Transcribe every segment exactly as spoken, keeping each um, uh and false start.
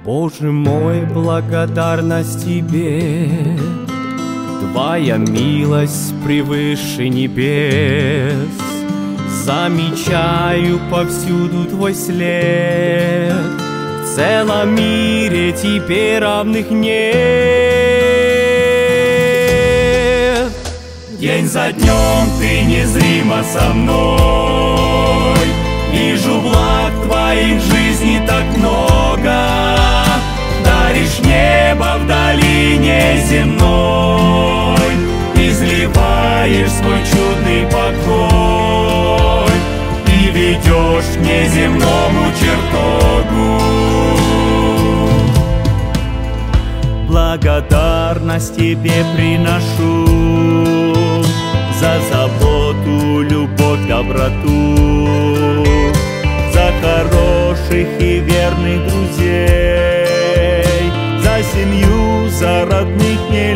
Боже мой, благодарность Тебе, Твоя милость превыше небес. Замечаю повсюду Твой след, в целом мире Тебе равных нет. День за днем Ты незримо со мной, вижу благ Твоих в жизни так много. Даришь небо в долине земной, изливаешь свой чудный покой и ведешь к неземному чертогу. Благодарность Тебе приношу за заботу, любовь, доброту, за хороших и верных друзей, за семью, за родных мне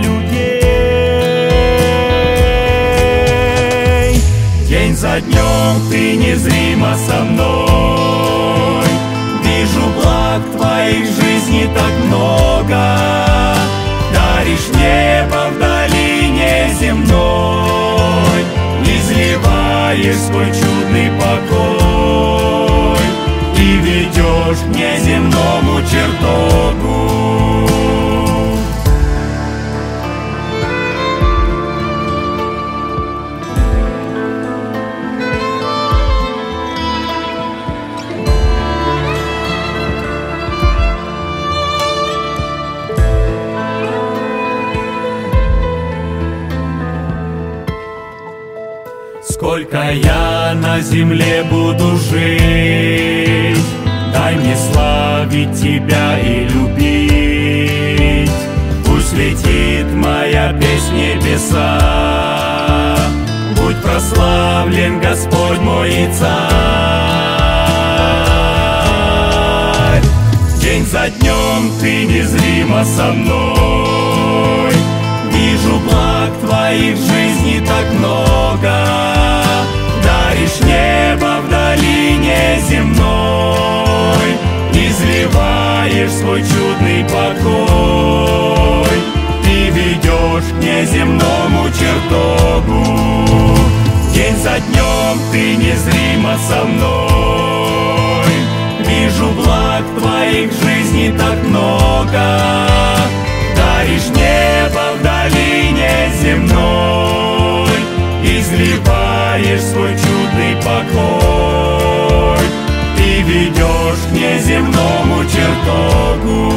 людей. День за днем Ты незримо со мной, вижу благ Твоих в жизни так много. Даришь небо в долине земной, изливаешь свой чудный покой и ведешь к неземному чертогу. Сколько я на земле буду жить, дай мне славить Тебя и любить. Пусть летит моя песнь в небеса, будь прославлен Господь мой и Царь. День за днем Ты незримо со мной, вижу благ Твоих в жизни так много. Даришь небо в долине земной, изливаешь свой чудный покой и ведешь к неземному чертогу. День за днем Ты незримо со мной, вижу благ Твоих в жизни так много. Даришь небо в долине земной, изливаешь свой чудный покой и ведешь к неземному чертогу.